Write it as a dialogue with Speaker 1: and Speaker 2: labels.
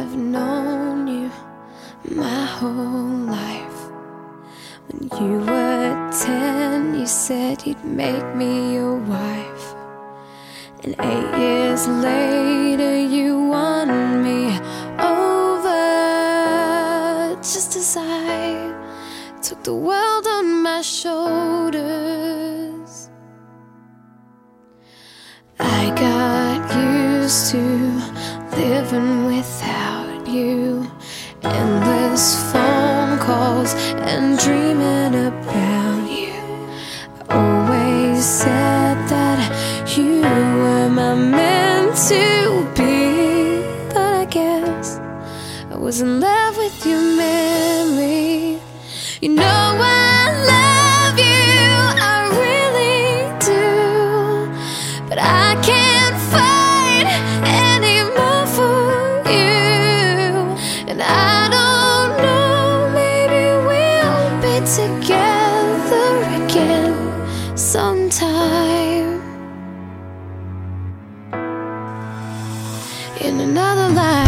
Speaker 1: I've known you my whole life. When you were 10, you said you'd make me your wife. And 8 years later, you won me over. Just as I took the world on my shoulders, I got used to living without you. Endless phone calls and dreaming about you. I always said that you were my meant to be, but I guess I was in love with your memory. You know I love you, I really do, but I can't fight anymore for you. And I don't know, maybe we'll be together again sometime, in another life.